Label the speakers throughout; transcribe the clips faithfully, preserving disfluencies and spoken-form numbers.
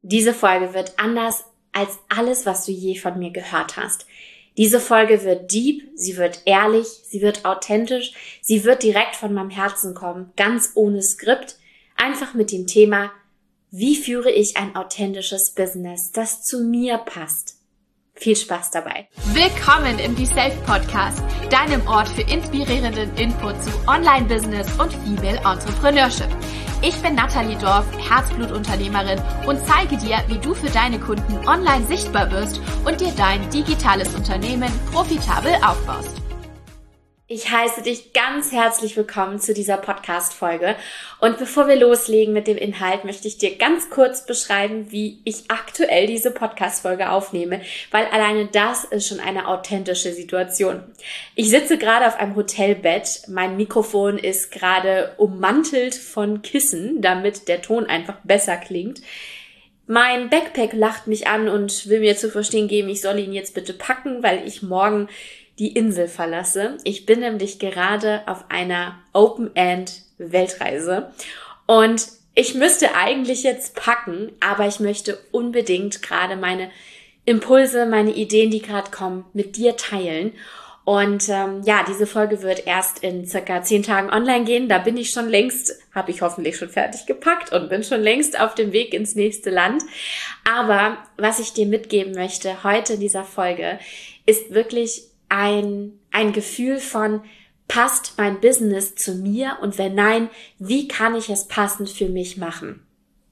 Speaker 1: Diese Folge wird anders als alles, was du je von mir gehört hast. Diese Folge wird deep, sie wird ehrlich, sie wird authentisch, sie wird direkt von meinem Herzen kommen, ganz ohne Skript, einfach mit dem Thema, wie führe ich ein authentisches Business, das zu mir passt. Viel Spaß dabei.
Speaker 2: Willkommen im D-Self Podcast, deinem Ort für inspirierenden Input zu Online-Business und Female Entrepreneurship. Ich bin Nathalie Dorf, Herzblutunternehmerin und zeige dir, wie du für deine Kunden online sichtbar wirst und dir dein digitales Unternehmen profitabel aufbaust.
Speaker 1: Ich heiße dich ganz herzlich willkommen zu dieser Podcast-Folge. Und bevor wir loslegen mit dem Inhalt, möchte ich dir ganz kurz beschreiben, wie ich aktuell diese Podcast-Folge aufnehme, weil alleine das ist schon eine authentische Situation. Ich sitze gerade auf einem Hotelbett, mein Mikrofon ist gerade ummantelt von Kissen, damit der Ton einfach besser klingt. Mein Backpack lacht mich an und will mir zu verstehen geben, ich soll ihn jetzt bitte packen, weil ich morgen die Insel verlasse. Ich bin nämlich gerade auf einer Open-End-Weltreise und ich müsste eigentlich jetzt packen, aber ich möchte unbedingt gerade meine Impulse, meine Ideen, die gerade kommen, mit dir teilen. Und ähm, ja, diese Folge wird erst in circa zehn Tagen online gehen. Da bin ich schon längst, habe ich hoffentlich schon fertig gepackt und bin schon längst auf dem Weg ins nächste Land. Aber was ich dir mitgeben möchte heute in dieser Folge, ist wirklich ein, ein Gefühl von, passt mein Business zu mir? Und wenn nein, wie kann ich es passend für mich machen?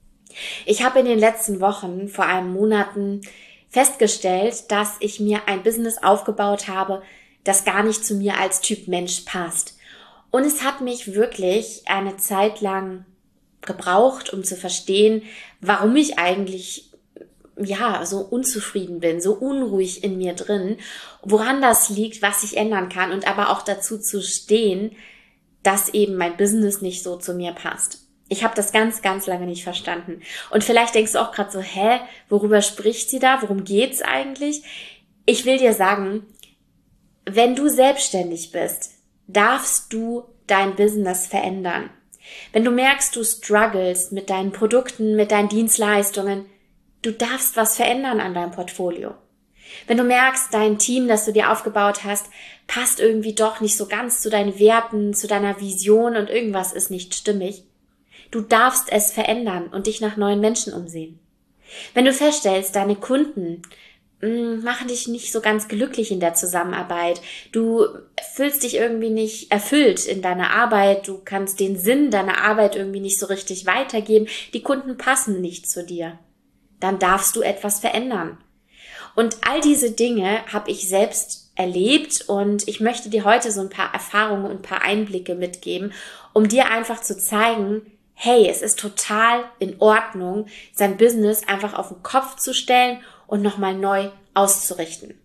Speaker 1: Ich habe in den letzten Wochen, vor allem Monaten, festgestellt, dass ich mir ein Business aufgebaut habe, das gar nicht zu mir als Typ Mensch passt. Und es hat mich wirklich eine Zeit lang gebraucht, um zu verstehen, warum ich eigentlich ja, so unzufrieden bin, so unruhig in mir drin, woran das liegt, was ich ändern kann und aber auch dazu zu stehen, dass eben mein Business nicht so zu mir passt. Ich habe das ganz, ganz lange nicht verstanden. Und vielleicht denkst du auch gerade so, hä, worüber spricht sie da? Worum geht's eigentlich? Ich will dir sagen, wenn du selbstständig bist, darfst du dein Business verändern. Wenn du merkst, du struggles mit deinen Produkten, mit deinen Dienstleistungen, du darfst was verändern an deinem Portfolio. Wenn du merkst, dein Team, das du dir aufgebaut hast, passt irgendwie doch nicht so ganz zu deinen Werten, zu deiner Vision und irgendwas ist nicht stimmig, du darfst es verändern und dich nach neuen Menschen umsehen. Wenn du feststellst, deine Kunden mh, machen dich nicht so ganz glücklich in der Zusammenarbeit, du fühlst dich irgendwie nicht erfüllt in deiner Arbeit, du kannst den Sinn deiner Arbeit irgendwie nicht so richtig weitergeben, die Kunden passen nicht zu dir, dann darfst du etwas verändern. Und all diese Dinge habe ich selbst erlebt und ich möchte dir heute so ein paar Erfahrungen und ein paar Einblicke mitgeben, um dir einfach zu zeigen, hey, es ist total in Ordnung, sein Business einfach auf den Kopf zu stellen und nochmal neu auszurichten.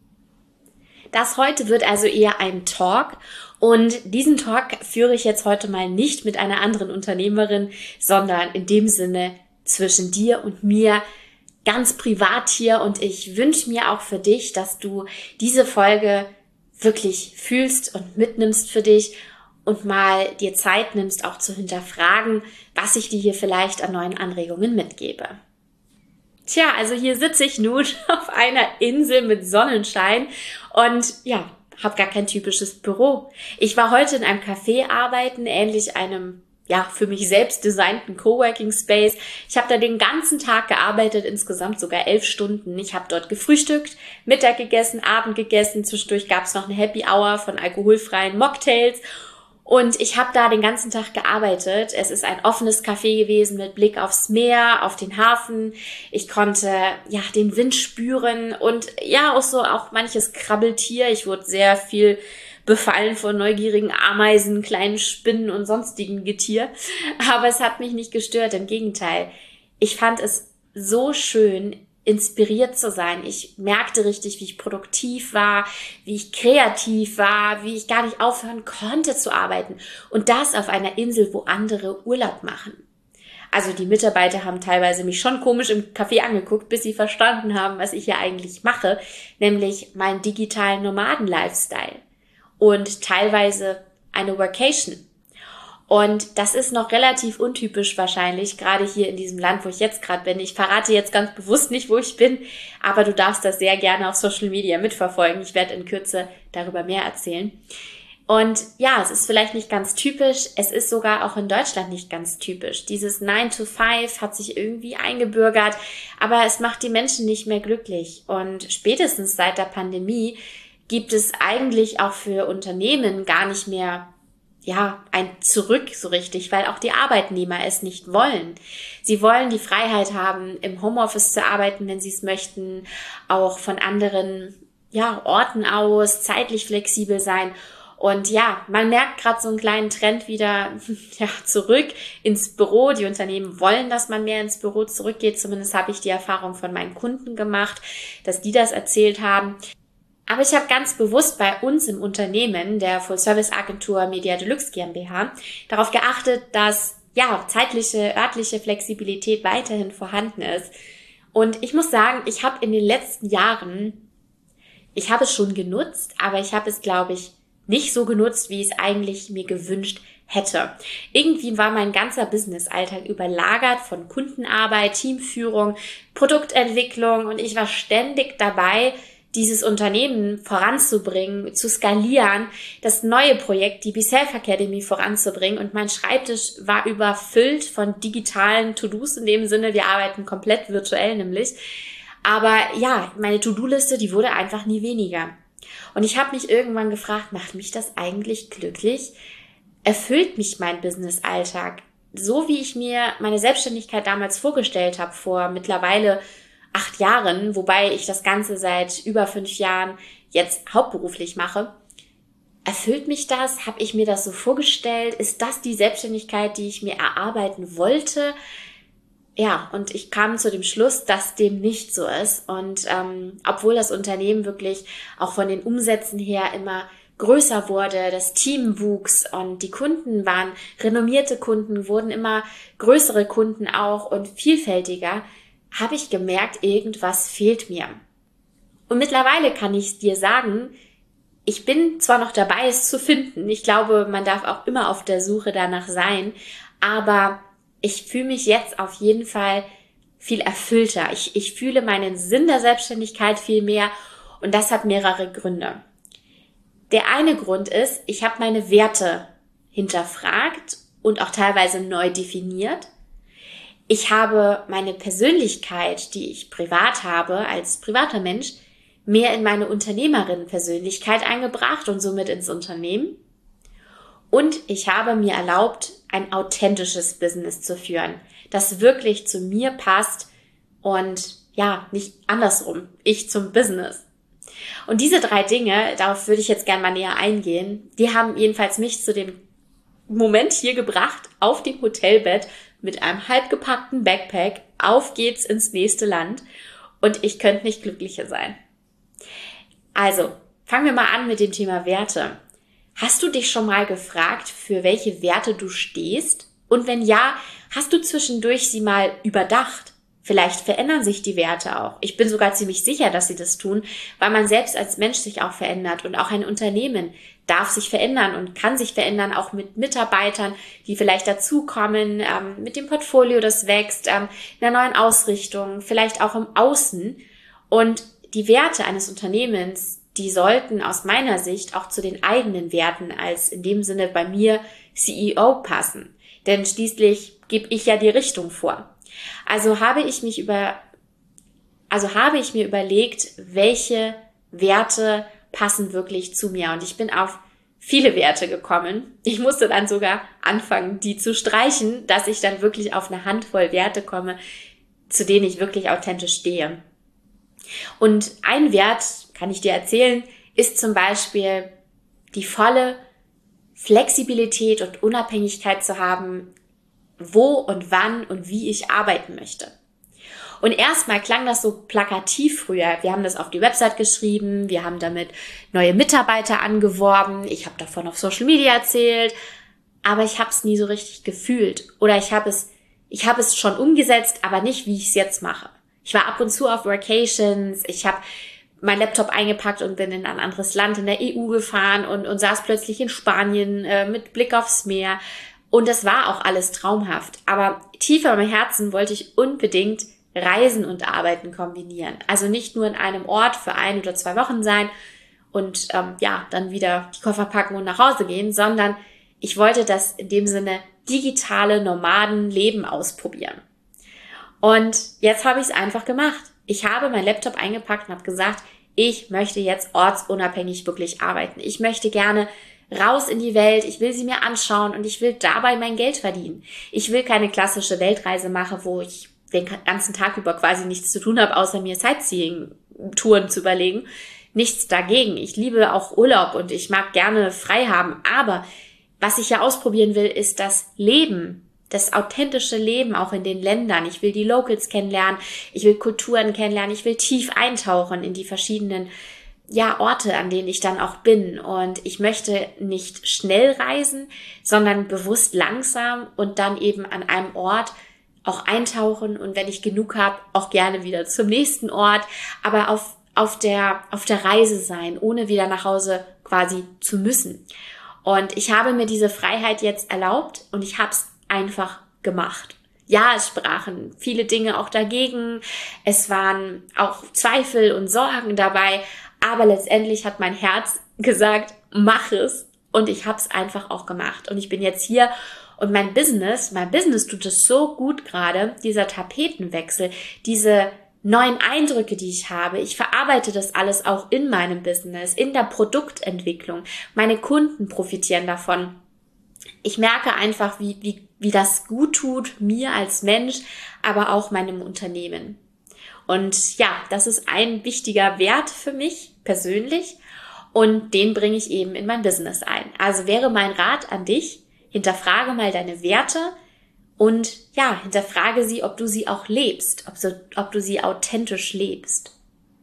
Speaker 1: Das heute wird also eher ein Talk und diesen Talk führe ich jetzt heute mal nicht mit einer anderen Unternehmerin, sondern in dem Sinne zwischen dir und mir, ganz privat hier, und ich wünsche mir auch für dich, dass du diese Folge wirklich fühlst und mitnimmst für dich und mal dir Zeit nimmst, auch zu hinterfragen, was ich dir hier vielleicht an neuen Anregungen mitgebe. Tja, also hier sitze ich nun auf einer Insel mit Sonnenschein und ja, habe gar kein typisches Büro. Ich war heute in einem Café arbeiten, ähnlich einem ja, für mich selbst designten Coworking Space. Ich habe da den ganzen Tag gearbeitet, insgesamt sogar elf Stunden. Ich habe dort gefrühstückt, Mittag gegessen, Abend gegessen. Zwischendurch gab es noch eine Happy Hour von alkoholfreien Mocktails. Und ich habe da den ganzen Tag gearbeitet. Es ist ein offenes Café gewesen mit Blick aufs Meer, auf den Hafen. Ich konnte ja den Wind spüren und ja auch so auch manches Krabbeltier. Ich wurde sehr viel befallen von neugierigen Ameisen, kleinen Spinnen und sonstigen Getier. Aber es hat mich nicht gestört, im Gegenteil. Ich fand es so schön, inspiriert zu sein. Ich merkte richtig, wie ich produktiv war, wie ich kreativ war, wie ich gar nicht aufhören konnte zu arbeiten. Und das auf einer Insel, wo andere Urlaub machen. Also die Mitarbeiter haben teilweise mich schon komisch im Café angeguckt, bis sie verstanden haben, was ich hier eigentlich mache, nämlich meinen digitalen Nomaden-Lifestyle. Und teilweise eine Workation. Und das ist noch relativ untypisch wahrscheinlich, gerade hier in diesem Land, wo ich jetzt gerade bin. Ich verrate jetzt ganz bewusst nicht, wo ich bin, aber du darfst das sehr gerne auf Social Media mitverfolgen. Ich werde in Kürze darüber mehr erzählen. Und ja, es ist vielleicht nicht ganz typisch, es ist sogar auch in Deutschland nicht ganz typisch. Dieses nine to five hat sich irgendwie eingebürgert, aber es macht die Menschen nicht mehr glücklich. Und spätestens seit der Pandemie gibt es eigentlich auch für Unternehmen gar nicht mehr ja, ein Zurück so richtig, weil auch die Arbeitnehmer es nicht wollen. Sie wollen die Freiheit haben, im Homeoffice zu arbeiten, wenn sie es möchten, auch von anderen ja, Orten aus, zeitlich flexibel sein. Und ja, man merkt gerade so einen kleinen Trend wieder ja, zurück ins Büro. Die Unternehmen wollen, dass man mehr ins Büro zurückgeht. Zumindest habe ich die Erfahrung von meinen Kunden gemacht, dass die das erzählt haben. Aber ich habe ganz bewusst bei uns im Unternehmen, der Full-Service-Agentur Media Deluxe GmbH, darauf geachtet, dass ja zeitliche, örtliche Flexibilität weiterhin vorhanden ist. Und ich muss sagen, ich habe in den letzten Jahren, ich habe es schon genutzt, aber ich habe es, glaube ich, nicht so genutzt, wie ich es eigentlich mir gewünscht hätte. Irgendwie war mein ganzer Business-Alltag überlagert von Kundenarbeit, Teamführung, Produktentwicklung und ich war ständig dabei, dieses Unternehmen voranzubringen, zu skalieren, das neue Projekt, die BeSelf Academy voranzubringen und mein Schreibtisch war überfüllt von digitalen To-Dos in dem Sinne, wir arbeiten komplett virtuell nämlich, aber ja, meine To-Do-Liste, die wurde einfach nie weniger. Und ich habe mich irgendwann gefragt, macht mich das eigentlich glücklich? Erfüllt mich mein Business-Alltag? So wie ich mir meine Selbstständigkeit damals vorgestellt habe, vor mittlerweile acht Jahren, wobei ich das Ganze seit über fünf Jahren jetzt hauptberuflich mache. Erfüllt mich das? Habe ich mir das so vorgestellt? Ist das die Selbstständigkeit, die ich mir erarbeiten wollte? Ja, und ich kam zu dem Schluss, dass dem nicht so ist. Und ähm, obwohl das Unternehmen wirklich auch von den Umsätzen her immer größer wurde, das Team wuchs und die Kunden waren renommierte Kunden, wurden immer größere Kunden auch und vielfältiger, habe ich gemerkt, irgendwas fehlt mir. Und mittlerweile kann ich dir sagen, ich bin zwar noch dabei, es zu finden. Ich glaube, man darf auch immer auf der Suche danach sein, aber ich fühle mich jetzt auf jeden Fall viel erfüllter. Ich, ich fühle meinen Sinn der Selbstständigkeit viel mehr und das hat mehrere Gründe. Der eine Grund ist, ich habe meine Werte hinterfragt und auch teilweise neu definiert. Ich habe meine Persönlichkeit, die ich privat habe, als privater Mensch, mehr in meine Unternehmerin-Persönlichkeit eingebracht und somit ins Unternehmen. Und ich habe mir erlaubt, ein authentisches Business zu führen, das wirklich zu mir passt und ja, nicht andersrum, ich zum Business. Und diese drei Dinge, darauf würde ich jetzt gerne mal näher eingehen, die haben jedenfalls mich zu dem Moment hier gebracht, auf dem Hotelbett mit einem halbgepackten Backpack, auf geht's ins nächste Land und ich könnte nicht glücklicher sein. Also, fangen wir mal an mit dem Thema Werte. Hast du dich schon mal gefragt, für welche Werte du stehst? Und wenn ja, hast du zwischendurch sie mal überdacht? Vielleicht verändern sich die Werte auch. Ich bin sogar ziemlich sicher, dass sie das tun, weil man selbst als Mensch sich auch verändert und auch ein Unternehmen darf sich verändern und kann sich verändern, auch mit Mitarbeitern, die vielleicht dazukommen, ähm, mit dem Portfolio, das wächst, ähm, in einer neuen Ausrichtung, vielleicht auch im Außen. Und die Werte eines Unternehmens, die sollten aus meiner Sicht auch zu den eigenen Werten als in dem Sinne bei mir C E O passen. Denn schließlich gebe ich ja die Richtung vor. Also habe ich mich über, also habe ich mir überlegt, welche Werte passen wirklich zu mir. Und ich bin auf viele Werte gekommen. Ich musste dann sogar anfangen, die zu streichen, dass ich dann wirklich auf eine Handvoll Werte komme, zu denen ich wirklich authentisch stehe. Und ein Wert, kann ich dir erzählen, ist zum Beispiel die volle Flexibilität und Unabhängigkeit zu haben, wo und wann und wie ich arbeiten möchte. Und erstmal klang das so plakativ früher. Wir haben das auf die Website geschrieben, wir haben damit neue Mitarbeiter angeworben, ich habe davon auf Social Media erzählt, aber ich habe es nie so richtig gefühlt. Oder ich habe es, ich habe es schon umgesetzt, aber nicht, wie ich es jetzt mache. Ich war ab und zu auf Vacations, ich habe meinen Laptop eingepackt und bin in ein anderes Land in der E U gefahren und, und saß plötzlich in Spanien äh, mit Blick aufs Meer. Und das war auch alles traumhaft. Aber tiefer im Herzen wollte ich unbedingt Reisen und Arbeiten kombinieren. Also nicht nur in einem Ort für ein oder zwei Wochen sein und ähm, ja, dann wieder die Koffer packen und nach Hause gehen, sondern ich wollte das in dem Sinne digitale Nomadenleben ausprobieren. Und jetzt habe ich es einfach gemacht. Ich habe meinen Laptop eingepackt und habe gesagt, ich möchte jetzt ortsunabhängig wirklich arbeiten. Ich möchte gerne raus in die Welt, ich will sie mir anschauen und ich will dabei mein Geld verdienen. Ich will keine klassische Weltreise machen, wo ich den ganzen Tag über quasi nichts zu tun habe, außer mir Sightseeing-Touren zu überlegen. Nichts dagegen. Ich liebe auch Urlaub und ich mag gerne frei haben. Aber was ich ja ausprobieren will, ist das Leben, das authentische Leben auch in den Ländern. Ich will die Locals kennenlernen, ich will Kulturen kennenlernen, ich will tief eintauchen in die verschiedenen ja, Orte, an denen ich dann auch bin. Und ich möchte nicht schnell reisen, sondern bewusst langsam und dann eben an einem Ort auch eintauchen und wenn ich genug habe, auch gerne wieder zum nächsten Ort, aber auf, auf der, auf der Reise sein, ohne wieder nach Hause quasi zu müssen. Und ich habe mir diese Freiheit jetzt erlaubt und ich habe es einfach gemacht. Ja, es sprachen viele Dinge auch dagegen. Es waren auch Zweifel und Sorgen dabei, aber letztendlich hat mein Herz gesagt, mach es. Und ich habe es einfach auch gemacht. Und ich bin jetzt hier und mein Business, mein Business tut es so gut gerade, dieser Tapetenwechsel, diese neuen Eindrücke, die ich habe. Ich verarbeite das alles auch in meinem Business, in der Produktentwicklung. Meine Kunden profitieren davon. Ich merke einfach, wie, wie, wie das gut tut, mir als Mensch, aber auch meinem Unternehmen. Und ja, das ist ein wichtiger Wert für mich persönlich und den bringe ich eben in mein Business ein. Also wäre mein Rat an dich, hinterfrage mal deine Werte und ja, hinterfrage sie, ob du sie auch lebst, ob, so, ob du sie authentisch lebst.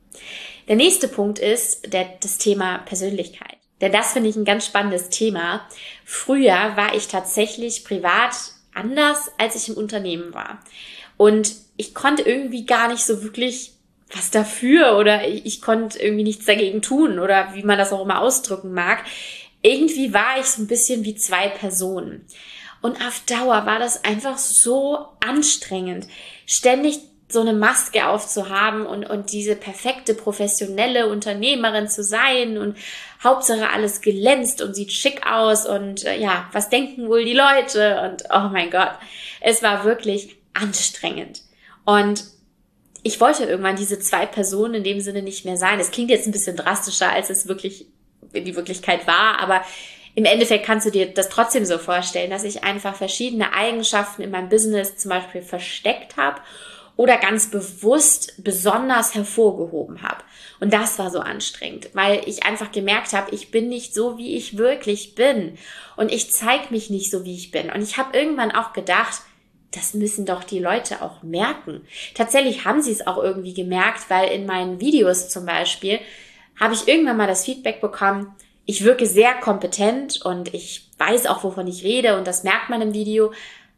Speaker 1: Der nächste Punkt ist der, das Thema Persönlichkeit. Denn das finde ich ein ganz spannendes Thema. Früher war ich tatsächlich privat anders, als ich im Unternehmen war. Und ich konnte irgendwie gar nicht so wirklich was dafür oder ich, ich konnte irgendwie nichts dagegen tun oder wie man das auch immer ausdrücken mag. Irgendwie war ich so ein bisschen wie zwei Personen. Und auf Dauer war das einfach so anstrengend, ständig so eine Maske aufzuhaben und, und diese perfekte professionelle Unternehmerin zu sein und Hauptsache alles glänzt und sieht schick aus und äh, ja, was denken wohl die Leute und oh mein Gott, es war wirklich anstrengend. Und ich wollte irgendwann diese zwei Personen in dem Sinne nicht mehr sein. Es klingt jetzt ein bisschen drastischer, als es wirklich in die Wirklichkeit war, aber im Endeffekt kannst du dir das trotzdem so vorstellen, dass ich einfach verschiedene Eigenschaften in meinem Business zum Beispiel versteckt habe oder ganz bewusst besonders hervorgehoben habe. Und das war so anstrengend, weil ich einfach gemerkt habe, ich bin nicht so, wie ich wirklich bin. Und ich zeige mich nicht so, wie ich bin. Und ich habe irgendwann auch gedacht, das müssen doch die Leute auch merken. Tatsächlich haben sie es auch irgendwie gemerkt, weil in meinen Videos zum Beispiel habe ich irgendwann mal das Feedback bekommen, ich wirke sehr kompetent und ich weiß auch, wovon ich rede und das merkt man im Video,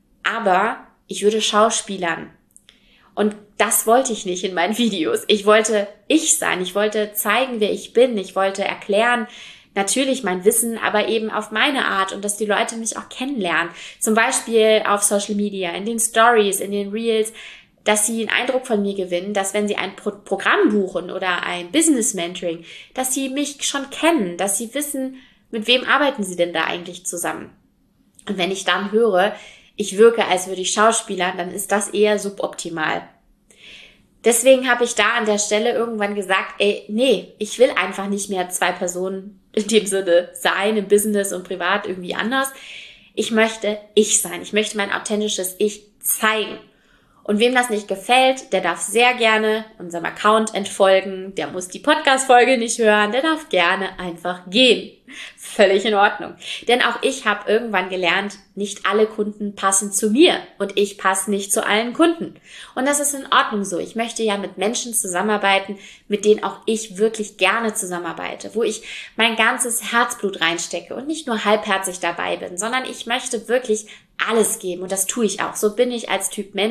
Speaker 1: aber ich würde schauspielern. Und das wollte ich nicht in meinen Videos. Ich wollte ich sein, ich wollte zeigen, wer ich bin, ich wollte erklären, natürlich mein Wissen, aber eben auf meine Art und dass die Leute mich auch kennenlernen. Zum Beispiel auf Social Media, in den Stories, in den Reels, dass sie einen Eindruck von mir gewinnen, dass wenn sie ein Pro- Programm buchen oder ein Business Mentoring, dass sie mich schon kennen, dass sie wissen, mit wem arbeiten sie denn da eigentlich zusammen. Und wenn ich dann höre, ich wirke, als würde ich schauspielern, dann ist das eher suboptimal. Deswegen habe ich da an der Stelle irgendwann gesagt, ey, nee, ich will einfach nicht mehr zwei Personen in dem Sinne sein, im Business und privat irgendwie anders. Ich möchte ich sein. Ich möchte mein authentisches Ich zeigen. Und wem das nicht gefällt, der darf sehr gerne unserem Account entfolgen. Der muss die Podcast-Folge nicht hören. Der darf gerne einfach gehen. Völlig in Ordnung. Denn auch ich habe irgendwann gelernt, nicht alle Kunden passen zu mir. Und ich passe nicht zu allen Kunden. Und das ist in Ordnung so. Ich möchte ja mit Menschen zusammenarbeiten, mit denen auch ich wirklich gerne zusammenarbeite. Wo ich mein ganzes Herzblut reinstecke und nicht nur halbherzig dabei bin, sondern ich möchte wirklich alles geben. Und das tue ich auch. So bin ich als Typ Mensch.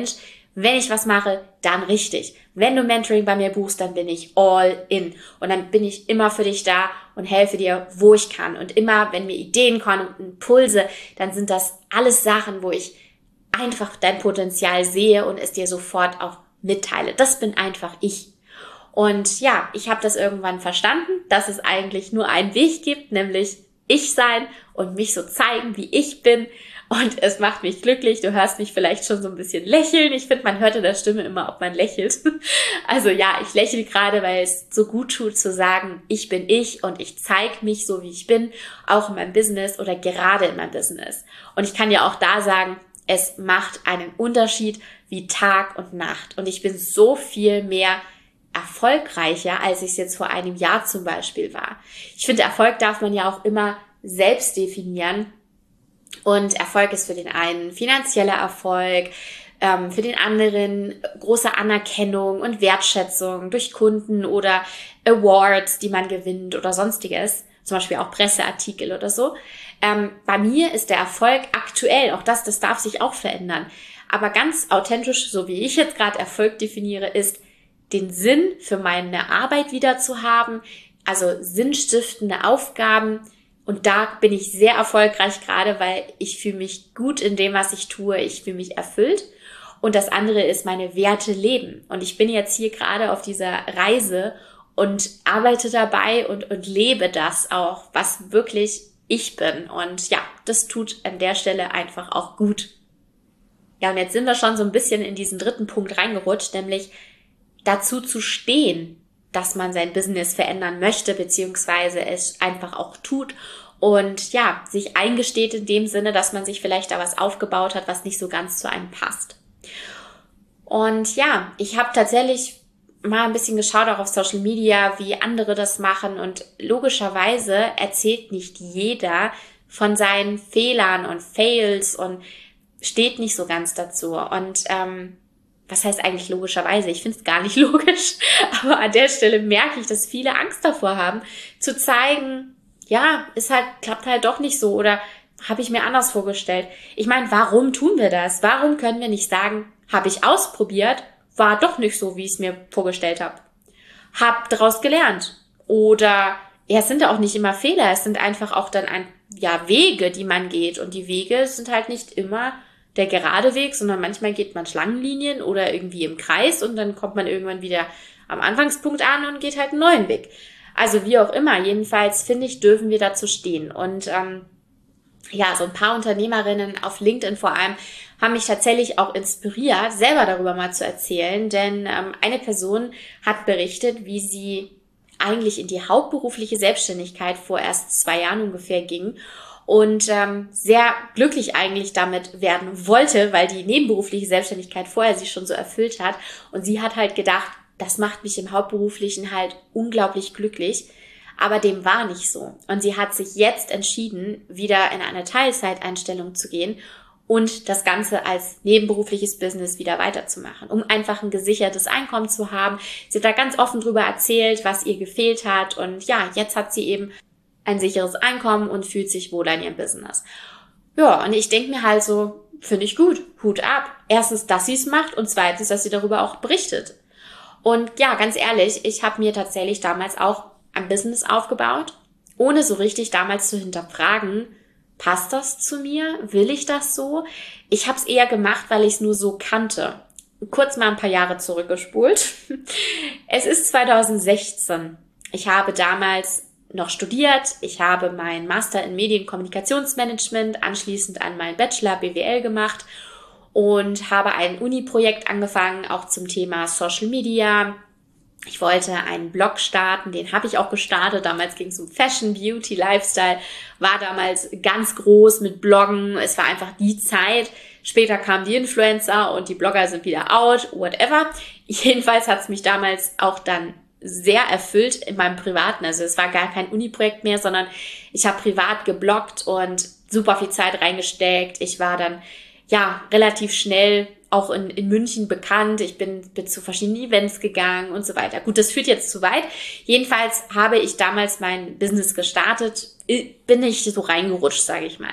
Speaker 1: Wenn ich was mache, dann richtig. Wenn du Mentoring bei mir buchst, dann bin ich all in. Und dann bin ich immer für dich da und helfe dir, wo ich kann. Und immer, wenn mir Ideen kommen und Impulse, dann sind das alles Sachen, wo ich einfach dein Potenzial sehe und es dir sofort auch mitteile. Das bin einfach ich. Und ja, ich habe das irgendwann verstanden, dass es eigentlich nur einen Weg gibt, nämlich ich sein und mich so zeigen, wie ich bin. Und es macht mich glücklich. Du hörst mich vielleicht schon so ein bisschen lächeln. Ich finde, man hört in der Stimme immer, ob man lächelt. Also ja, ich lächle gerade, weil es so gut tut zu sagen, ich bin ich und ich zeige mich so, wie ich bin, auch in meinem Business oder gerade in meinem Business. Und ich kann dir auch da sagen, es macht einen Unterschied wie Tag und Nacht. Und ich bin so viel mehr erfolgreicher, als ich es jetzt vor einem Jahr zum Beispiel war. Ich finde, Erfolg darf man ja auch immer selbst definieren. Und Erfolg ist für den einen finanzieller Erfolg, ähm, für den anderen große Anerkennung und Wertschätzung durch Kunden oder Awards, die man gewinnt oder sonstiges, zum Beispiel auch Presseartikel oder so. Ähm, bei mir ist der Erfolg aktuell, auch das, das darf sich auch verändern, aber ganz authentisch, so wie ich jetzt gerade Erfolg definiere, ist, den Sinn für meine Arbeit wieder zu haben, also sinnstiftende Aufgaben. Und da bin ich sehr erfolgreich gerade, weil ich fühle mich gut in dem, was ich tue. Ich fühle mich erfüllt. Und das andere ist meine Werte leben. Und ich bin jetzt hier gerade auf dieser Reise und arbeite dabei und, und lebe das auch, was wirklich ich bin. Und ja, das tut an der Stelle einfach auch gut. Ja, und jetzt sind wir schon so ein bisschen in diesen dritten Punkt reingerutscht, nämlich dazu zu stehen, dass man sein Business verändern möchte, beziehungsweise es einfach auch tut und ja, sich eingesteht in dem Sinne, dass man sich vielleicht da was aufgebaut hat, was nicht so ganz zu einem passt. Und ja, ich habe tatsächlich mal ein bisschen geschaut, auch auf Social Media, wie andere das machen und logischerweise erzählt nicht jeder von seinen Fehlern und Fails und steht nicht so ganz dazu und ähm, was heißt eigentlich logischerweise? Ich finde es gar nicht logisch, aber an der Stelle merke ich, dass viele Angst davor haben, zu zeigen, ja, ist halt, klappt halt doch nicht so oder habe ich mir anders vorgestellt. Ich meine, warum tun wir das? Warum können wir nicht sagen, habe ich ausprobiert, war doch nicht so, wie ich es mir vorgestellt habe. Hab daraus gelernt. Oder, ja, es sind ja auch nicht immer Fehler, es sind einfach auch dann ein, ja, Wege, die man geht und die Wege sind halt nicht immer der gerade Weg, sondern manchmal geht man Schlangenlinien oder irgendwie im Kreis und dann kommt man irgendwann wieder am Anfangspunkt an und geht halt einen neuen Weg. Also wie auch immer, jedenfalls finde ich, dürfen wir dazu stehen. Und ähm, ja, so ein paar Unternehmerinnen auf LinkedIn vor allem haben mich tatsächlich auch inspiriert, selber darüber mal zu erzählen, denn ähm, eine Person hat berichtet, wie sie eigentlich in die hauptberufliche Selbstständigkeit vor erst zwei Jahren ungefähr ging und ähm, sehr glücklich eigentlich damit werden wollte, weil die nebenberufliche Selbstständigkeit vorher sich schon so erfüllt hat. Und sie hat halt gedacht, das macht mich im Hauptberuflichen halt unglaublich glücklich. Aber dem war nicht so. Und sie hat sich jetzt entschieden, wieder in eine Teilzeiteinstellung zu gehen und das Ganze als nebenberufliches Business wieder weiterzumachen, um einfach ein gesichertes Einkommen zu haben. Sie hat da ganz offen drüber erzählt, was ihr gefehlt hat. Und ja, jetzt hat sie eben ein sicheres Einkommen und fühlt sich wohl in ihrem Business. Ja, und ich denke mir halt so, finde ich gut, Hut ab. Erstens, dass sie es macht und zweitens, dass sie darüber auch berichtet. Und ja, ganz ehrlich, ich habe mir tatsächlich damals auch ein Business aufgebaut, ohne so richtig damals zu hinterfragen, passt das zu mir? Will ich das so? Ich habe es eher gemacht, weil ich es nur so kannte. Kurz mal ein paar Jahre zurückgespult. Es ist zwanzig sechzehn. Ich habe damals noch studiert. Ich habe meinen Master in Medienkommunikationsmanagement anschließend an meinen Bachelor B W L gemacht und habe ein Uni-Projekt angefangen, auch zum Thema Social Media. Ich wollte einen Blog starten, den habe ich auch gestartet. Damals ging es um Fashion, Beauty, Lifestyle, war damals ganz groß mit Bloggen. Es war einfach die Zeit. Später kamen die Influencer und die Blogger sind wieder out, whatever. Jedenfalls hat es mich damals auch dann sehr erfüllt in meinem Privaten. Also es war gar kein Uni-Projekt mehr, sondern ich habe privat gebloggt und super viel Zeit reingesteckt. Ich war dann ja relativ schnell auch in, in München bekannt. Ich bin, bin zu verschiedenen Events gegangen und so weiter. Gut, das führt jetzt zu weit. Jedenfalls habe ich damals mein Business gestartet, bin ich so reingerutscht, sage ich mal.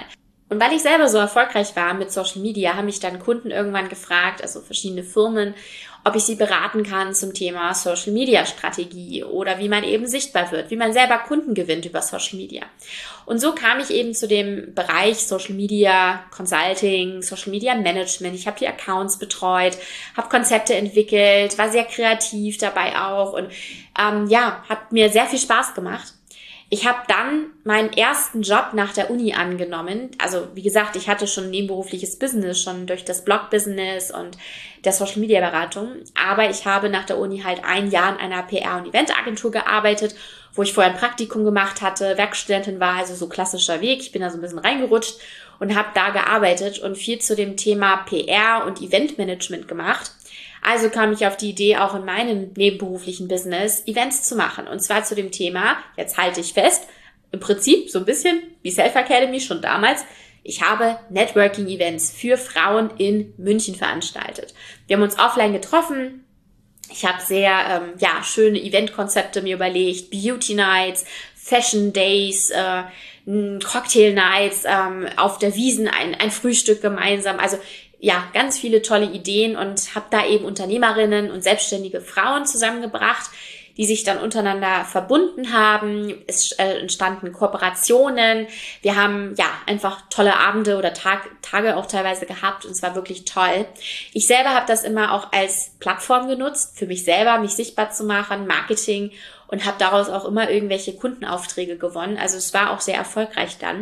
Speaker 1: Und weil ich selber so erfolgreich war mit Social Media, haben mich dann Kunden irgendwann gefragt, also verschiedene Firmen, ob ich sie beraten kann zum Thema Social Media Strategie oder wie man eben sichtbar wird, wie man selber Kunden gewinnt über Social Media. Und so kam ich eben zu dem Bereich Social Media Consulting, Social Media Management. Ich habe die Accounts betreut, habe Konzepte entwickelt, war sehr kreativ dabei auch und ähm, ja, hat mir sehr viel Spaß gemacht. Ich habe dann meinen ersten Job nach der Uni angenommen. Also wie gesagt, ich hatte schon ein nebenberufliches Business, schon durch das Blog-Business und der Social-Media-Beratung. Aber ich habe nach der Uni halt ein Jahr in einer P R- und Eventagentur gearbeitet, wo ich vorher ein Praktikum gemacht hatte, Werkstudentin war, also so klassischer Weg. Ich bin da so ein bisschen reingerutscht und habe da gearbeitet und viel zu dem Thema P R und Eventmanagement gemacht. Also kam ich auf die Idee, auch in meinem nebenberuflichen Business Events zu machen. Und zwar zu dem Thema, jetzt halte ich fest, im Prinzip so ein bisschen wie Self Academy schon damals. Ich habe Networking-Events für Frauen in München veranstaltet. Wir haben uns offline getroffen. Ich habe sehr ähm, ja schöne Eventkonzepte mir überlegt, Beauty Nights, Fashion Days, äh, Cocktail Nights, ähm, auf der Wiesn ein, ein Frühstück gemeinsam. Also ja, ganz viele tolle Ideen und habe da eben Unternehmerinnen und selbstständige Frauen zusammengebracht, die sich dann untereinander verbunden haben. Es äh, entstanden Kooperationen. Wir haben ja einfach tolle Abende oder Tag, Tage auch teilweise gehabt und es war wirklich toll. Ich selber habe das immer auch als Plattform genutzt, für mich selber, mich sichtbar zu machen, Marketing und habe daraus auch immer irgendwelche Kundenaufträge gewonnen. Also es war auch sehr erfolgreich dann.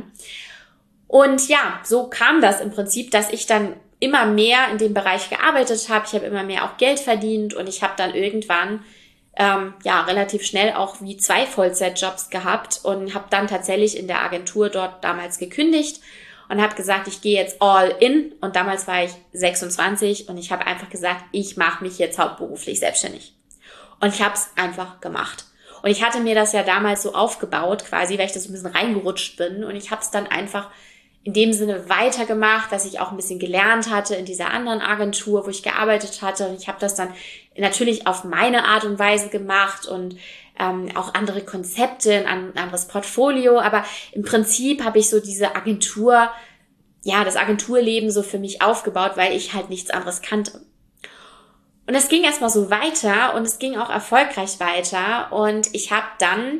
Speaker 1: Und ja, so kam das im Prinzip, dass ich dann immer mehr in dem Bereich gearbeitet habe. Ich habe immer mehr auch Geld verdient und ich habe dann irgendwann ähm, ja relativ schnell auch wie zwei Vollzeitjobs gehabt und habe dann tatsächlich in der Agentur dort damals gekündigt und habe gesagt, ich gehe jetzt all in. Und damals war ich sechsundzwanzig und ich habe einfach gesagt, ich mache mich jetzt hauptberuflich selbstständig. Und ich habe es einfach gemacht. Und ich hatte mir das ja damals so aufgebaut, quasi, weil ich da so ein bisschen reingerutscht bin. Und ich habe es dann einfach in dem Sinne weitergemacht, dass ich auch ein bisschen gelernt hatte in dieser anderen Agentur, wo ich gearbeitet hatte. Und ich habe das dann natürlich auf meine Art und Weise gemacht und ähm, auch andere Konzepte, ein, ein anderes Portfolio. Aber im Prinzip habe ich so diese Agentur, ja, das Agenturleben so für mich aufgebaut, weil ich halt nichts anderes kannte. Und es ging erstmal so weiter und es ging auch erfolgreich weiter. Und ich habe dann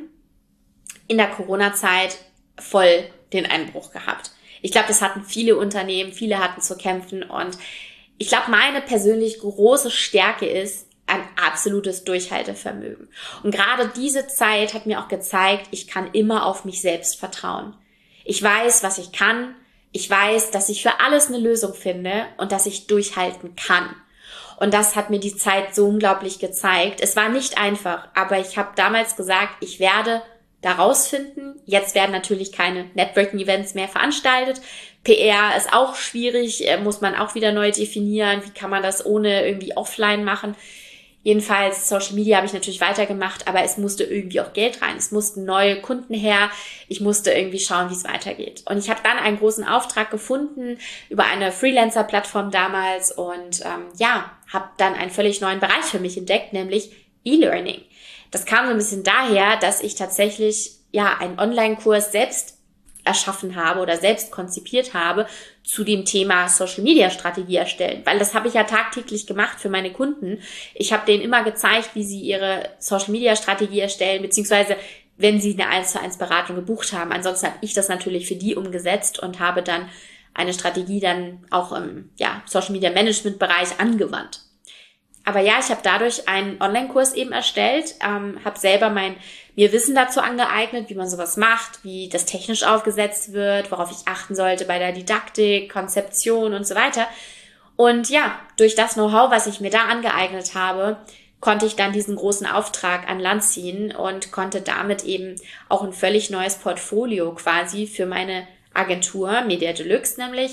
Speaker 1: in der Corona-Zeit voll den Einbruch gehabt. Ich glaube, das hatten viele Unternehmen, viele hatten zu kämpfen und ich glaube, meine persönlich große Stärke ist ein absolutes Durchhaltevermögen. Und gerade diese Zeit hat mir auch gezeigt, ich kann immer auf mich selbst vertrauen. Ich weiß, was ich kann. Ich weiß, dass ich für alles eine Lösung finde und dass ich durchhalten kann. Und das hat mir die Zeit so unglaublich gezeigt. Es war nicht einfach, aber ich habe damals gesagt, ich werde da rausfinden. Jetzt werden natürlich keine Networking-Events mehr veranstaltet. P R ist auch schwierig, muss man auch wieder neu definieren. Wie kann man das ohne irgendwie offline machen? Jedenfalls, Social Media habe ich natürlich weitergemacht, aber es musste irgendwie auch Geld rein. Es mussten neue Kunden her. Ich musste irgendwie schauen, wie es weitergeht. Und ich habe dann einen großen Auftrag gefunden über eine Freelancer-Plattform damals und ähm, ja, habe dann einen völlig neuen Bereich für mich entdeckt, nämlich E-Learning. Das kam so ein bisschen daher, dass ich tatsächlich ja einen Online-Kurs selbst erschaffen habe oder selbst konzipiert habe zu dem Thema Social-Media-Strategie erstellen. Weil das habe ich ja tagtäglich gemacht für meine Kunden. Ich habe denen immer gezeigt, wie sie ihre Social-Media-Strategie erstellen, beziehungsweise wenn sie eine eins zu eins Beratung gebucht haben. Ansonsten habe ich das natürlich für die umgesetzt und habe dann eine Strategie dann auch im ja, Social-Media-Management-Bereich angewandt. Aber ja, ich habe dadurch einen Online-Kurs eben erstellt, ähm, habe selber mein mir Wissen dazu angeeignet, wie man sowas macht, wie das technisch aufgesetzt wird, worauf ich achten sollte bei der Didaktik, Konzeption und so weiter. Und ja, durch das Know-how, was ich mir da angeeignet habe, konnte ich dann diesen großen Auftrag an Land ziehen und konnte damit eben auch ein völlig neues Portfolio quasi für meine Agentur, Media Deluxe nämlich,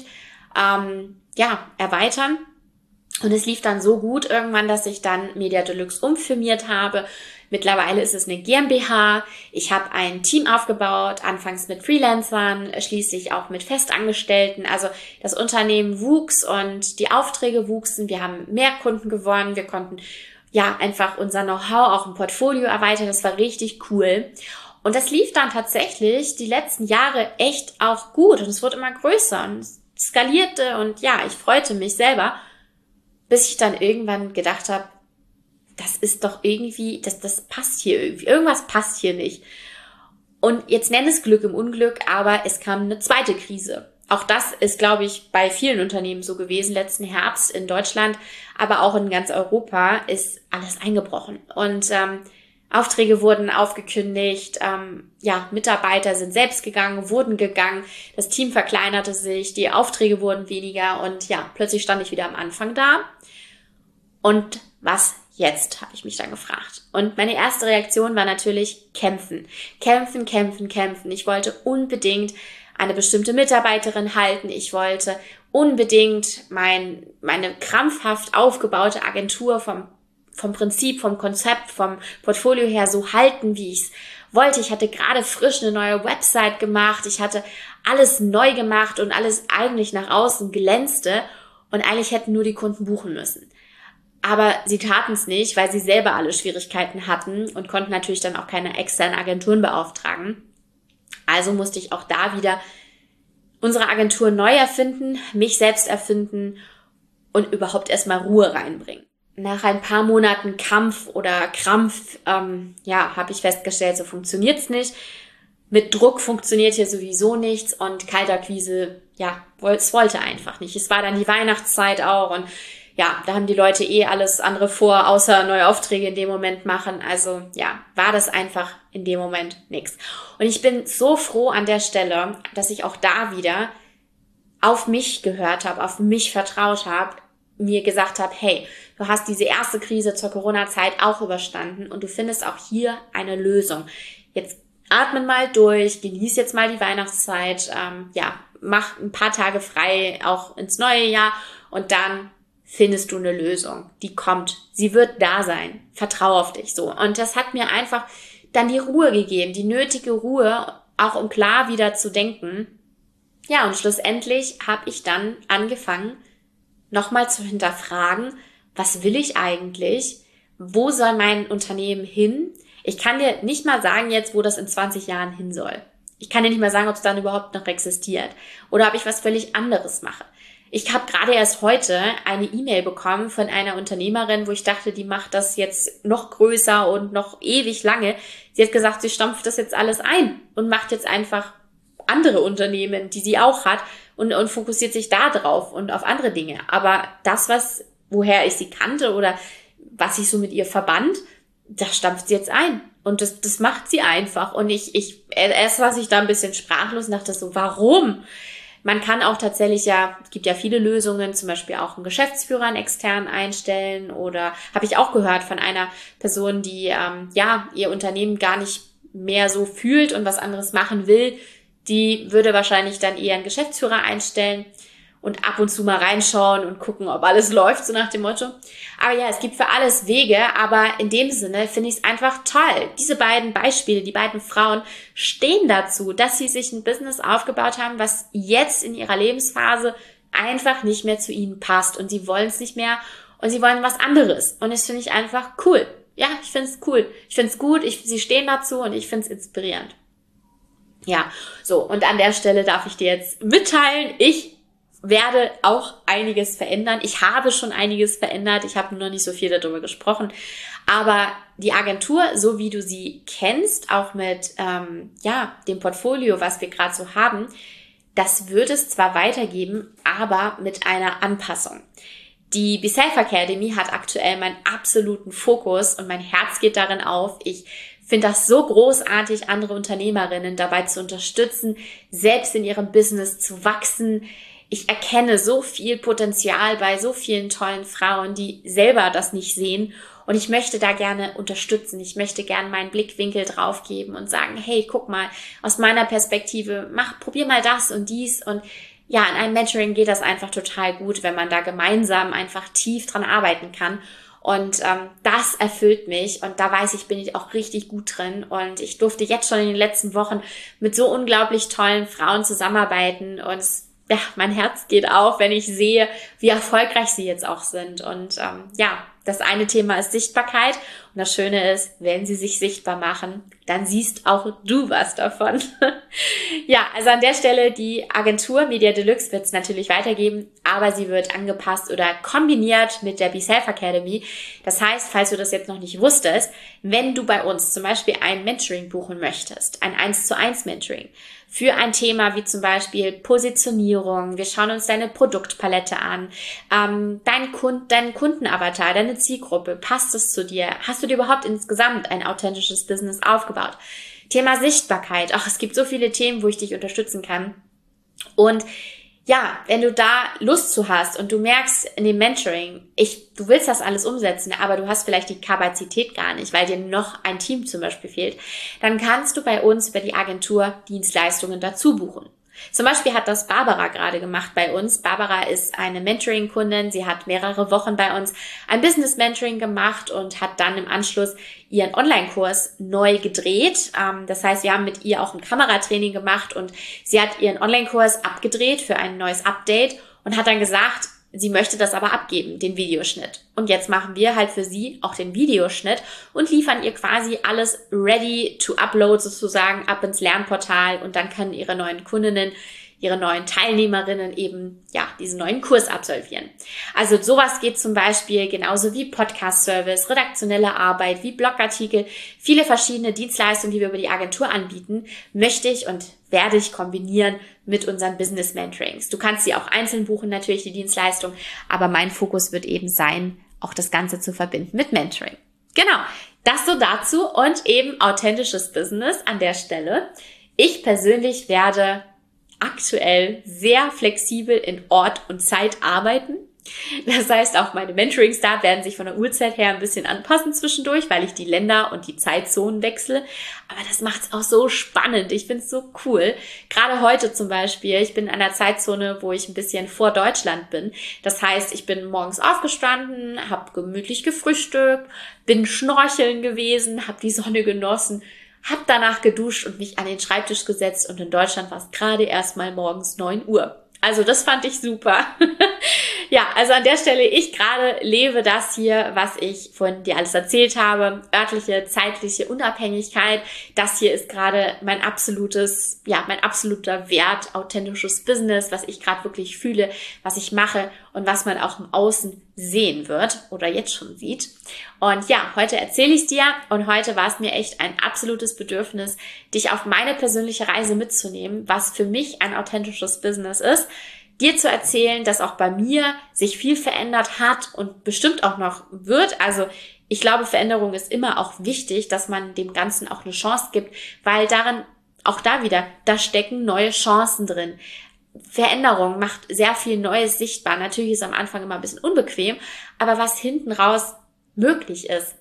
Speaker 1: ähm, ja, erweitern. Und es lief dann so gut irgendwann, dass ich dann Media Deluxe umfirmiert habe. Mittlerweile ist es eine GmbH. Ich habe ein Team aufgebaut, anfangs mit Freelancern, schließlich auch mit Festangestellten. Also das Unternehmen wuchs und die Aufträge wuchsen. Wir haben mehr Kunden gewonnen. Wir konnten ja einfach unser Know-how auch im Portfolio erweitern. Das war richtig cool. Und das lief dann tatsächlich die letzten Jahre echt auch gut und es wurde immer größer und es skalierte und ja, ich freute mich selber, bis ich dann irgendwann gedacht habe, das ist doch irgendwie, das, das passt hier irgendwie, irgendwas passt hier nicht. Und jetzt nenne es Glück im Unglück, aber es kam eine zweite Krise. Auch das ist, glaube ich, bei vielen Unternehmen so gewesen. Letzten Herbst in Deutschland, aber auch in ganz Europa ist alles eingebrochen. Und ähm, Aufträge wurden aufgekündigt, ähm, ja, Mitarbeiter sind selbst gegangen, wurden gegangen, das Team verkleinerte sich, die Aufträge wurden weniger und ja, plötzlich stand ich wieder am Anfang da. Und was jetzt, habe ich mich dann gefragt. Und meine erste Reaktion war natürlich kämpfen. Kämpfen, kämpfen, kämpfen. Ich wollte unbedingt eine bestimmte Mitarbeiterin halten. Ich wollte unbedingt mein, meine krampfhaft aufgebaute Agentur vom, vom Prinzip, vom Konzept, vom Portfolio her so halten, wie ich es wollte. Ich hatte gerade frisch eine neue Website gemacht. Ich hatte alles neu gemacht und alles eigentlich nach außen glänzte. Und eigentlich hätten nur die Kunden buchen müssen. Aber sie taten es nicht, weil sie selber alle Schwierigkeiten hatten und konnten natürlich dann auch keine externen Agenturen beauftragen. Also musste ich auch da wieder unsere Agentur neu erfinden, mich selbst erfinden und überhaupt erstmal Ruhe reinbringen. Nach ein paar Monaten Kampf oder Krampf, ähm, ja, habe ich festgestellt, so funktioniert's nicht. Mit Druck funktioniert hier sowieso nichts und Kaltakquise, ja, es wollte einfach nicht. Es war dann die Weihnachtszeit auch und ja, da haben die Leute eh alles andere vor, außer neue Aufträge in dem Moment machen. Also ja, war das einfach in dem Moment nix. Und ich bin so froh an der Stelle, dass ich auch da wieder auf mich gehört habe, auf mich vertraut habe, mir gesagt habe, hey, du hast diese erste Krise zur Corona-Zeit auch überstanden und du findest auch hier eine Lösung. Jetzt atmen mal durch, genieß jetzt mal die Weihnachtszeit, ähm, ja, mach ein paar Tage frei, auch ins neue Jahr und dann findest du eine Lösung. Die kommt. Sie wird da sein. Vertrau auf dich, so. Und das hat mir einfach dann die Ruhe gegeben, die nötige Ruhe, auch um klar wieder zu denken. Ja, und schlussendlich habe ich dann angefangen, nochmal zu hinterfragen, was will ich eigentlich? Wo soll mein Unternehmen hin? Ich kann dir nicht mal sagen jetzt, wo das in zwanzig Jahren hin soll. Ich kann dir nicht mal sagen, ob es dann überhaupt noch existiert oder ob ich was völlig anderes mache. Ich habe gerade erst heute eine E-Mail bekommen von einer Unternehmerin, wo ich dachte, die macht das jetzt noch größer und noch ewig lange. Sie hat gesagt, sie stampft das jetzt alles ein und macht jetzt einfach andere Unternehmen, die sie auch hat und, und fokussiert sich da drauf und auf andere Dinge. Aber das, was woher ich sie kannte oder was ich so mit ihr verband, das stampft sie jetzt ein. Und das, das macht sie einfach. Und ich, ich, erst war ich da ein bisschen sprachlos und dachte so, warum? Man kann auch tatsächlich ja, es gibt ja viele Lösungen, zum Beispiel auch einen Geschäftsführer, einen externen einstellen oder habe ich auch gehört von einer Person, die ähm, ja ihr Unternehmen gar nicht mehr so fühlt und was anderes machen will, die würde wahrscheinlich dann eher einen Geschäftsführer einstellen und ab und zu mal reinschauen und gucken, ob alles läuft, so nach dem Motto. Aber ja, es gibt für alles Wege, aber in dem Sinne finde ich es einfach toll. Diese beiden Beispiele, die beiden Frauen stehen dazu, dass sie sich ein Business aufgebaut haben, was jetzt in ihrer Lebensphase einfach nicht mehr zu ihnen passt und sie wollen es nicht mehr und sie wollen was anderes. Und das finde ich einfach cool. Ja, ich finde es cool. Ich finde es gut, ich, sie stehen dazu und ich finde es inspirierend. Ja, so, und an der Stelle darf ich dir jetzt mitteilen, ich werde auch einiges verändern. Ich habe schon einiges verändert. Ich habe nur noch nicht so viel darüber gesprochen. Aber die Agentur, so wie du sie kennst, auch mit ähm, ja dem Portfolio, was wir gerade so haben, das wird es zwar weitergeben, aber mit einer Anpassung. Die Be Self Academy hat aktuell meinen absoluten Fokus und mein Herz geht darin auf. Ich finde das so großartig, andere Unternehmerinnen dabei zu unterstützen, selbst in ihrem Business zu wachsen. Ich erkenne so viel Potenzial bei so vielen tollen Frauen, die selber das nicht sehen. Und ich möchte da gerne unterstützen. Ich möchte gerne meinen Blickwinkel drauf geben und sagen, hey, guck mal, aus meiner Perspektive, mach, probier mal das und dies. Und ja, in einem Mentoring geht das einfach total gut, wenn man da gemeinsam einfach tief dran arbeiten kann. Und ähm, das erfüllt mich und da weiß ich, bin ich auch richtig gut drin. Und ich durfte jetzt schon in den letzten Wochen mit so unglaublich tollen Frauen zusammenarbeiten und es ja, mein Herz geht auf, wenn ich sehe, wie erfolgreich sie jetzt auch sind. Und ähm, ja, das eine Thema ist Sichtbarkeit und das Schöne ist, wenn sie sich sichtbar machen, dann siehst auch du was davon. Ja, also an der Stelle die Agentur Media Deluxe wird es natürlich weitergeben, aber sie wird angepasst oder kombiniert mit der Be Self Academy. Das heißt, falls du das jetzt noch nicht wusstest, wenn du bei uns zum Beispiel ein Mentoring buchen möchtest, ein eins zu eins Mentoring, für ein Thema wie zum Beispiel Positionierung, wir schauen uns deine Produktpalette an, ähm, dein Kund, dein Kundenavatar, deine Zielgruppe, passt es zu dir? Hast du dir überhaupt insgesamt ein authentisches Business aufgebaut? Thema Sichtbarkeit, ach, es gibt so viele Themen, wo ich dich unterstützen kann. Und ja, wenn du da Lust zu hast und du merkst in dem Mentoring, ich, du willst das alles umsetzen, aber du hast vielleicht die Kapazität gar nicht, weil dir noch ein Team zum Beispiel fehlt, dann kannst du bei uns über die Agentur Dienstleistungen dazu buchen. Zum Beispiel hat das Barbara gerade gemacht bei uns. Barbara ist eine Mentoring-Kundin. Sie hat mehrere Wochen bei uns ein Business-Mentoring gemacht und hat dann im Anschluss ihren Online-Kurs neu gedreht. Das heißt, wir haben mit ihr auch ein Kameratraining gemacht und sie hat ihren Online-Kurs abgedreht für ein neues Update und hat dann gesagt, sie möchte das aber abgeben, den Videoschnitt. Und jetzt machen wir halt für sie auch den Videoschnitt und liefern ihr quasi alles ready to upload sozusagen ab ins Lernportal und dann können ihre neuen Kundinnen, ihre neuen Teilnehmerinnen eben, ja, diesen neuen Kurs absolvieren. Also sowas geht zum Beispiel genauso wie Podcast-Service, redaktionelle Arbeit, wie Blogartikel, viele verschiedene Dienstleistungen, die wir über die Agentur anbieten, möchte ich und werde ich kombinieren mit unseren Business-Mentorings. Du kannst sie auch einzeln buchen, natürlich die Dienstleistung, aber mein Fokus wird eben sein, auch das Ganze zu verbinden mit Mentoring. Genau, das so dazu und eben authentisches Business an der Stelle. Ich persönlich werde aktuell sehr flexibel in Ort und Zeit arbeiten. Das heißt, auch meine Mentorings da werden sich von der Uhrzeit her ein bisschen anpassen zwischendurch, weil ich die Länder und die Zeitzonen wechsle. Aber das macht es auch so spannend. Ich finde es so cool. Gerade heute zum Beispiel, ich bin in einer Zeitzone, wo ich ein bisschen vor Deutschland bin. Das heißt, ich bin morgens aufgestanden, habe gemütlich gefrühstückt, bin schnorcheln gewesen, habe die Sonne genossen, habe danach geduscht und mich an den Schreibtisch gesetzt und in Deutschland war es gerade erst mal morgens neun Uhr. Also das fand ich super. Ja, also an der Stelle, ich gerade lebe das hier, was ich von dir alles erzählt habe. Örtliche, zeitliche Unabhängigkeit. Das hier ist gerade mein absolutes, ja, mein absoluter Wert, authentisches Business, was ich gerade wirklich fühle, was ich mache und was man auch im Außen sehen wird oder jetzt schon sieht. Und ja, heute erzähle ich es dir und heute war es mir echt ein absolutes Bedürfnis, dich auf meine persönliche Reise mitzunehmen, was für mich ein authentisches Business ist, dir zu erzählen, dass auch bei mir sich viel verändert hat und bestimmt auch noch wird. Also ich glaube, Veränderung ist immer auch wichtig, dass man dem Ganzen auch eine Chance gibt, weil darin, auch da wieder, da stecken neue Chancen drin. Veränderung macht sehr viel Neues sichtbar. Natürlich ist es am Anfang immer ein bisschen unbequem, aber was hinten raus möglich ist,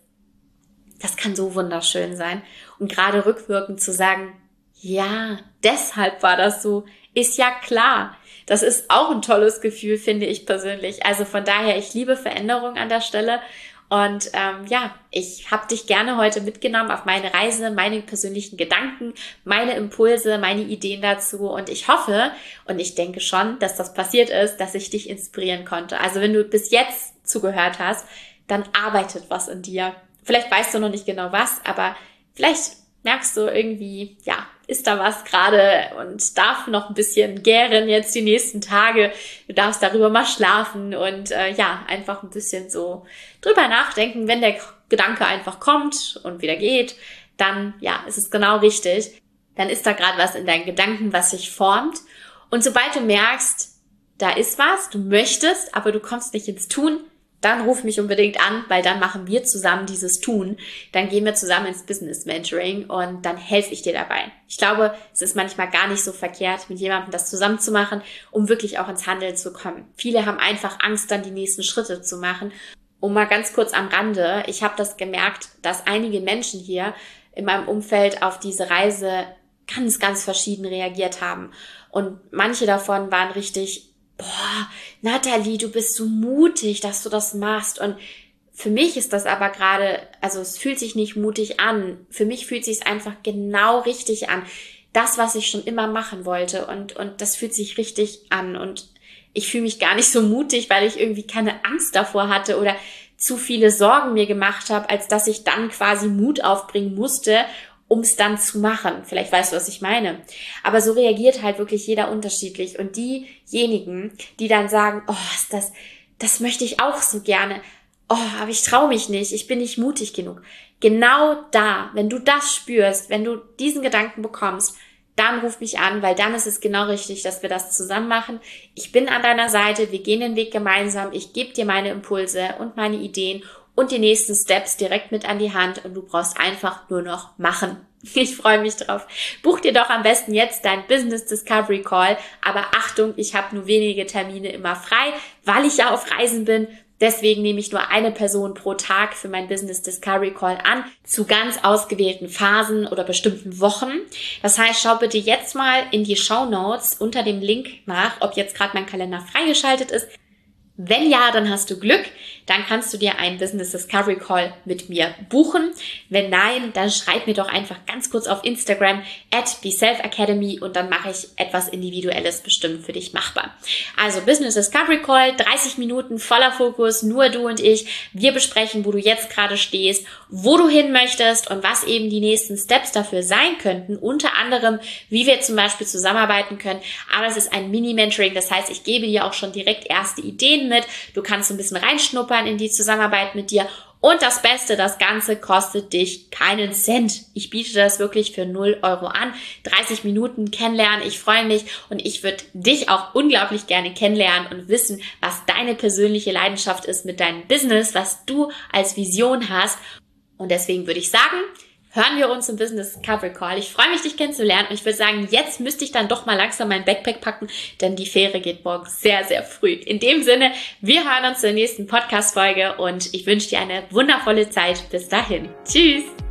Speaker 1: das kann so wunderschön sein. Und gerade rückwirkend zu sagen, ja, deshalb war das so, ist ja klar. Das ist auch ein tolles Gefühl, finde ich persönlich. Also von daher, ich liebe Veränderung an der Stelle. Und ähm, ja, ich habe dich gerne heute mitgenommen auf meine Reise, meine persönlichen Gedanken, meine Impulse, meine Ideen dazu. Und ich hoffe und ich denke schon, dass das passiert ist, dass ich dich inspirieren konnte. Also wenn du bis jetzt zugehört hast, dann arbeitet was in dir. Vielleicht weißt du noch nicht genau was, aber vielleicht merkst du irgendwie, ja, ist da was gerade und darf noch ein bisschen gären jetzt die nächsten Tage. Du darfst darüber mal schlafen und äh, ja, einfach ein bisschen so drüber nachdenken. Wenn der Gedanke einfach kommt und wieder geht, dann ja, ist es genau richtig. Dann ist da gerade was in deinen Gedanken, was sich formt. Und sobald du merkst, da ist was, du möchtest, aber du kommst nicht ins Tun, dann ruf mich unbedingt an, weil dann machen wir zusammen dieses Tun. Dann gehen wir zusammen ins Business Mentoring und dann helfe ich dir dabei. Ich glaube, es ist manchmal gar nicht so verkehrt, mit jemandem das zusammen zu machen, um wirklich auch ins Handeln zu kommen. Viele haben einfach Angst, dann die nächsten Schritte zu machen. Und mal ganz kurz am Rande, ich habe das gemerkt, dass einige Menschen hier in meinem Umfeld auf diese Reise ganz, ganz verschieden reagiert haben. Und manche davon waren richtig, boah, Nathalie, du bist so mutig, dass du das machst. Und für mich ist das aber gerade, also es fühlt sich nicht mutig an. Für mich fühlt sich es einfach genau richtig an. Das, was ich schon immer machen wollte. Und, und das fühlt sich richtig an. Und ich fühle mich gar nicht so mutig, weil ich irgendwie keine Angst davor hatte oder zu viele Sorgen mir gemacht habe, als dass ich dann quasi Mut aufbringen musste, um es dann zu machen. Vielleicht weißt du, was ich meine. Aber so reagiert halt wirklich jeder unterschiedlich. Und diejenigen, die dann sagen, oh, das, das möchte ich auch so gerne, oh, aber ich traue mich nicht, ich bin nicht mutig genug. Genau da, wenn du das spürst, wenn du diesen Gedanken bekommst, dann ruf mich an, weil dann ist es genau richtig, dass wir das zusammen machen. Ich bin an deiner Seite, wir gehen den Weg gemeinsam, ich gebe dir meine Impulse und meine Ideen und die nächsten Steps direkt mit an die Hand und du brauchst einfach nur noch machen. Ich freue mich drauf. Buch dir doch am besten jetzt dein Business Discovery Call, aber Achtung, ich habe nur wenige Termine immer frei, weil ich ja auf Reisen bin. Deswegen nehme ich nur eine Person pro Tag für mein Business Discovery Call an, zu ganz ausgewählten Phasen oder bestimmten Wochen. Das heißt, schau bitte jetzt mal in die Shownotes unter dem Link nach, ob jetzt gerade mein Kalender freigeschaltet ist. Wenn ja, dann hast du Glück, dann kannst du dir einen Business Discovery Call mit mir buchen. Wenn nein, dann schreib mir doch einfach ganz kurz auf Instagram at beselfacademy und dann mache ich etwas Individuelles bestimmt für dich machbar. Also Business Discovery Call, dreißig Minuten voller Fokus, nur du und ich. Wir besprechen, wo du jetzt gerade stehst, wo du hin möchtest und was eben die nächsten Steps dafür sein könnten. Unter anderem, wie wir zum Beispiel zusammenarbeiten können. Aber es ist ein Mini-Mentoring, das heißt, ich gebe dir auch schon direkt erste Ideen mit. Du kannst so ein bisschen reinschnuppern in die Zusammenarbeit mit dir. Und das Beste, das Ganze kostet dich keinen Cent. Ich biete das wirklich für null Euro an. dreißig Minuten kennenlernen. Ich freue mich und ich würde dich auch unglaublich gerne kennenlernen und wissen, was deine persönliche Leidenschaft ist mit deinem Business, was du als Vision hast. Und deswegen würde ich sagen, hören wir uns im Business Discovery Call. Ich freue mich, dich kennenzulernen und ich würde sagen, jetzt müsste ich dann doch mal langsam mein Backpack packen, denn die Fähre geht morgen sehr, sehr früh. In dem Sinne, wir hören uns zur nächsten Podcast-Folge und ich wünsche dir eine wundervolle Zeit. Bis dahin. Tschüss!